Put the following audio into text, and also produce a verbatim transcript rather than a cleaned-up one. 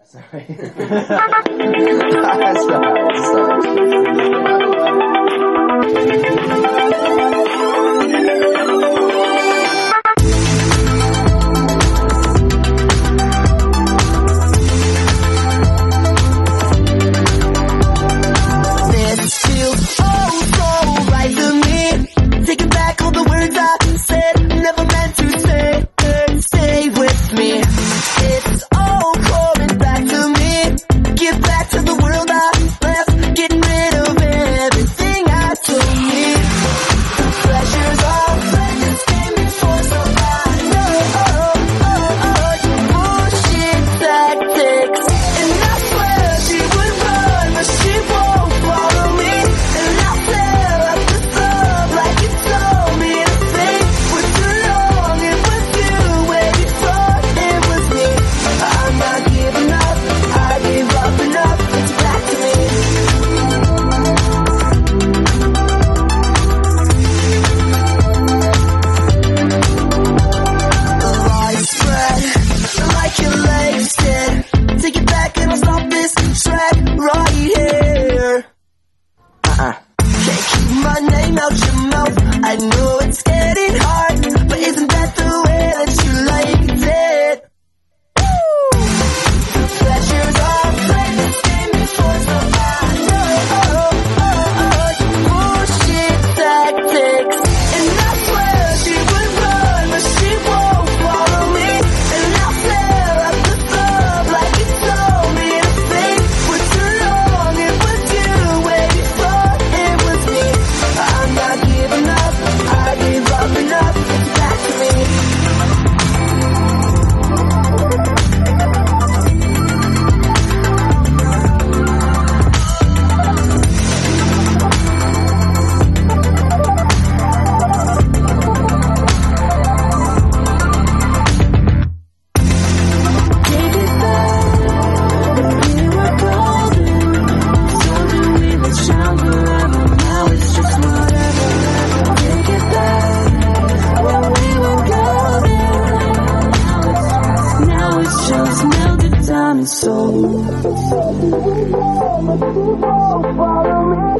Sorry. Sorry, sorry. I know it's getting hard, but isn't that the way that you liked it? Woo! Pleasures are playing this game before, so I know oh, oh, oh, bullshit tactics. And I swear she would run, but she won't follow me. And I fell at the club like you told me to stay for too long. It was you way before it was me. I'm not giving up. I gave up enough, it's back to me. Take it back, when we were golden. Told you we would shine forever, now it's just whatever. Take it back, when we were golden. Now it's just melted down and sold. Follow me.